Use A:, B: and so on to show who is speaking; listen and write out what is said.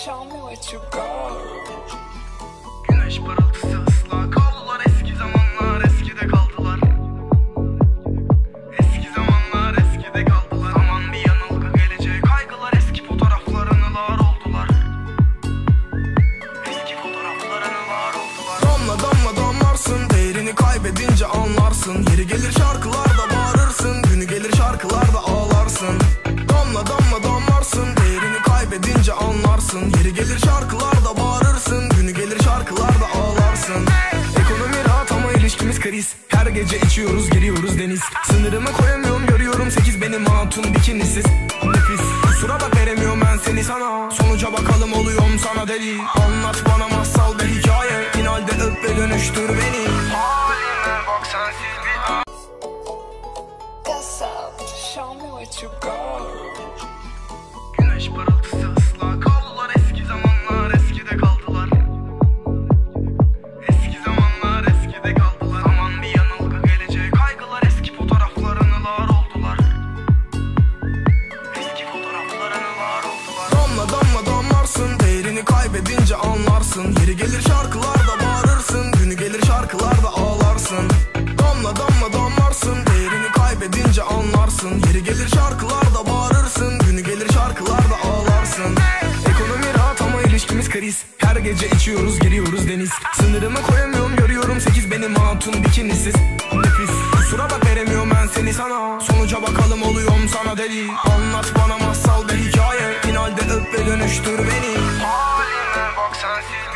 A: Show me what you got.
B: Güneş parıltısı ıslak havlular, eski zamanlar eskide kaldılar. Eski zamanlar eskide kaldılar. Zaman bir yanılgı, gelecek kaygılar, eski fotoğraflar anılar oldular. Eski fotoğraflar anılar oldular.
C: Damla damla damlarsın, değerini kaybedince anlarsın. Yeri gelir şarkılarda bağırırsın, günü gelir şarkılarda ağlarsın. Damla damla damlarsın, değerini kaybedince anlarsın. Yeri gelir şarkılarda bağırırsın, günü gelir şarkılarda ağlarsın. Ekonomi rahat ama ilişkimiz kriz. Her gece içiyoruz, giriyoruz deniz. Sınırımı koyamıyorum, görüyorum 8 benim hatun bikinisiz. Nefis, kusura bak veremiyorum ben seni sana. Sonuca bakalım oluyorum sana deli. Anlat bana masal ve hikaye, finalde öp ve dönüştür beni.
B: Haline bak sensiz bir an.
A: What's up? Show me what you got.
B: Güneş parıltısı ıslak havlular, eski zamanlar eskide kaldılar. Eski zamanlar eskide kaldılar. Zaman bir yanılgı, gelecek kaygılar, eski fotoğraflar anılar oldular. Eski fotoğraflar anılar oldular.
C: Damla damla damlarsın, değerini kaybedince anlarsın. Yeri gelir şarkılarda bağırırsın, günü gelir şarkılarda ağlarsın. Damla damla damlarsın, değerini kaybedince anlarsın. Yeri gelir şarkılarda bağırırsın, günü gelir şarkılarda ağlarsın. Ekonomi rahat ama ilişkimiz kriz. Her gece içiyoruz, giriyoruz deniz. Sınırımı koyamıyorum, görüyorum 8 benim hatun bikinisiz. Nefis, kusura bak veremiyorum ben seni sana. Sonuca bakalım oluyorum sana deli. Anlat bana masal ve hikaye, finalde öp ve dönüştür beni.
B: Haline bak sensiz